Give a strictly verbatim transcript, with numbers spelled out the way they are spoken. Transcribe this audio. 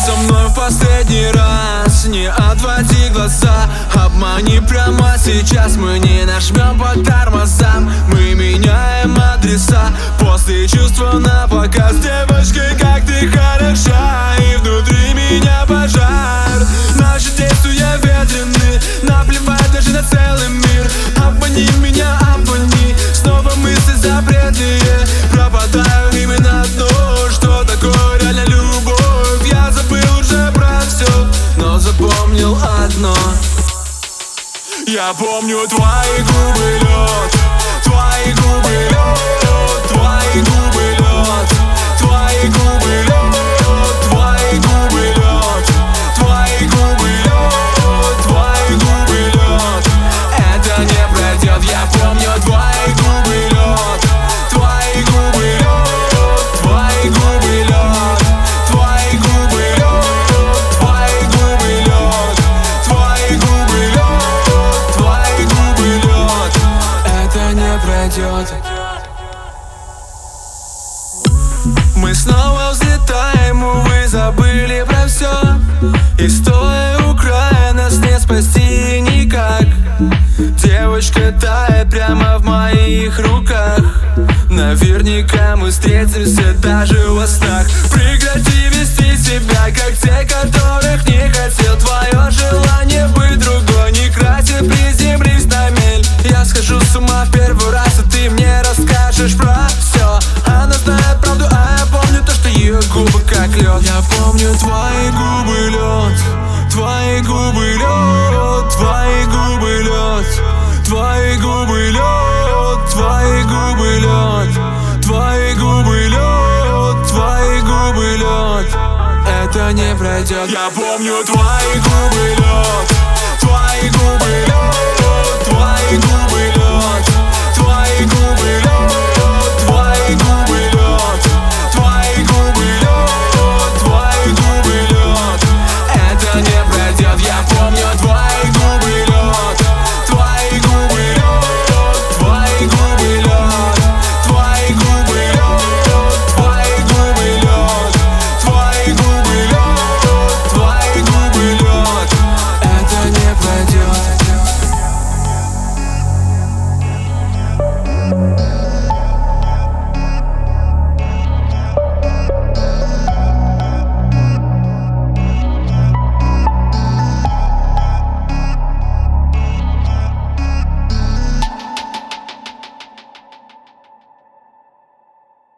со мной в последний раз, не отводи глаза. Обмани прямо сейчас, мы не нажмем по тормозам. Мы меняем адреса, после чувства на показ. Девочка, как ты хороша, и внутри меня пожар. Наши действия ветрены, наплевать даже на целый мир. Обмани меня, обмани, снова мысли запретные. Пропадаю именно то, что такое реально любовь. Я забыл уже про все, но запомнил одно. Я помню твои губы лед, твои губы лед, твои губы лед, твои губы лед, твои губы лед, твои губы лед, твои губы лед. Это не пройдет. Я помню твои губы лед, твои губы лед, твои губы лед, твои губы лед, твои губы лед, твои губы лед, твои губы лед. Это не пройдет. Мы снова взлетаем, увы, забыли про все. И стоя у края, нас не спасти никак. Девочка тает прямо в моих руках. Наверняка мы встретимся даже во снах. Прекрати вести себя, как те, которых не хотел. Твое желание быть другой не красит, приземлись на мель. Я схожу с ума в первый раз, а ты мне расскажешь про все. Она знает правду, а я помню то, что ее губы как лед. Я помню твои губы лед, твои губы лед, твои губы лед, твои губы лед, твои губы лед, твои губы лед, твои губы лед. Это не пройдет. Я помню твои губы лед, твои губы лед.